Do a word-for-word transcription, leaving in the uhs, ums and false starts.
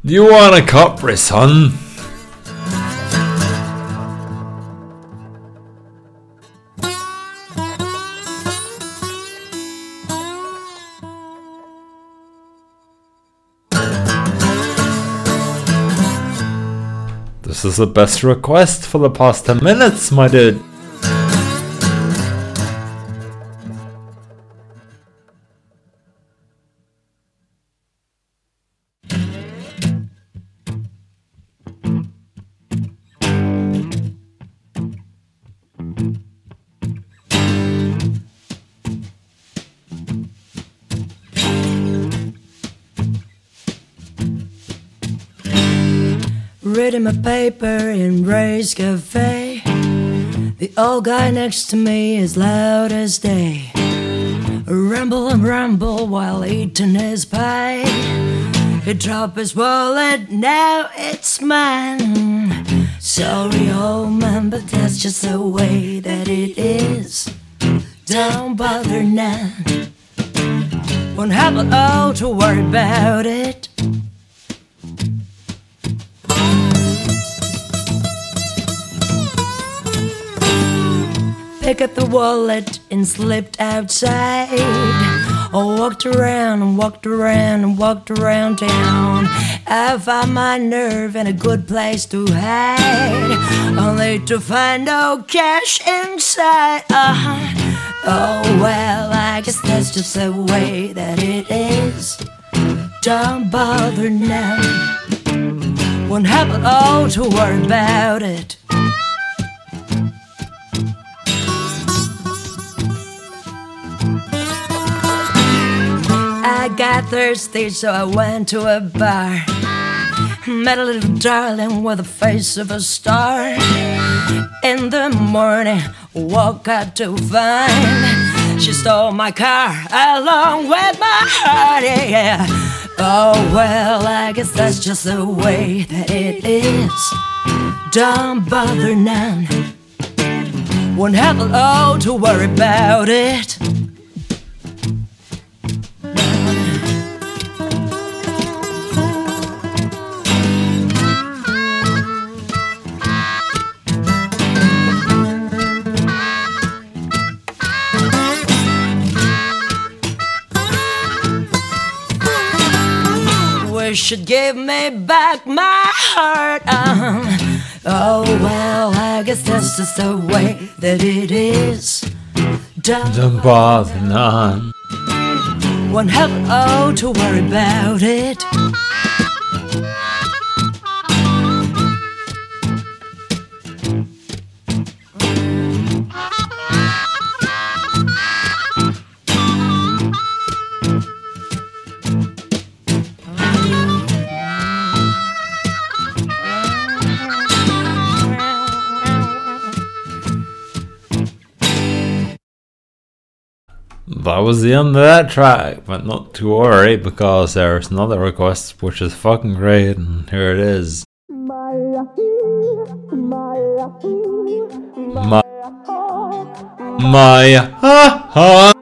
Do you want a Capri Sun? This is the best request for the past ten minutes, my dude. Reading my paper in Ray's Cafe. The old guy next to me is loud as day. Rumble and rumble while eating his pie. He dropped his wallet, now it's mine. Sorry old man, but that's just the way that it is. Don't bother now. Won't have it all to worry about it. Picked up the wallet and slipped outside. I walked around and walked around and walked around town. I found my nerve and a good place to hide, only to find no cash inside. Uh-huh. Oh well, I guess that's just the way that it is. Don't bother now. Won't have it all to worry about it. I got thirsty, so I went to a bar. Met a little darling with the face of a star. In the morning, woke up to find she stole my car along with my heart, yeah. Oh well, I guess that's just the way that it is. Don't bother now. Won't have it all to worry about it. You should give me back my heart. um, Oh well, I guess that's just the way that it is. Don't, Don't bother none. Won't have it all to worry about it. That was the end of that track, but not to worry because there's another request which is fucking great, and here it is. My, my, ha ha.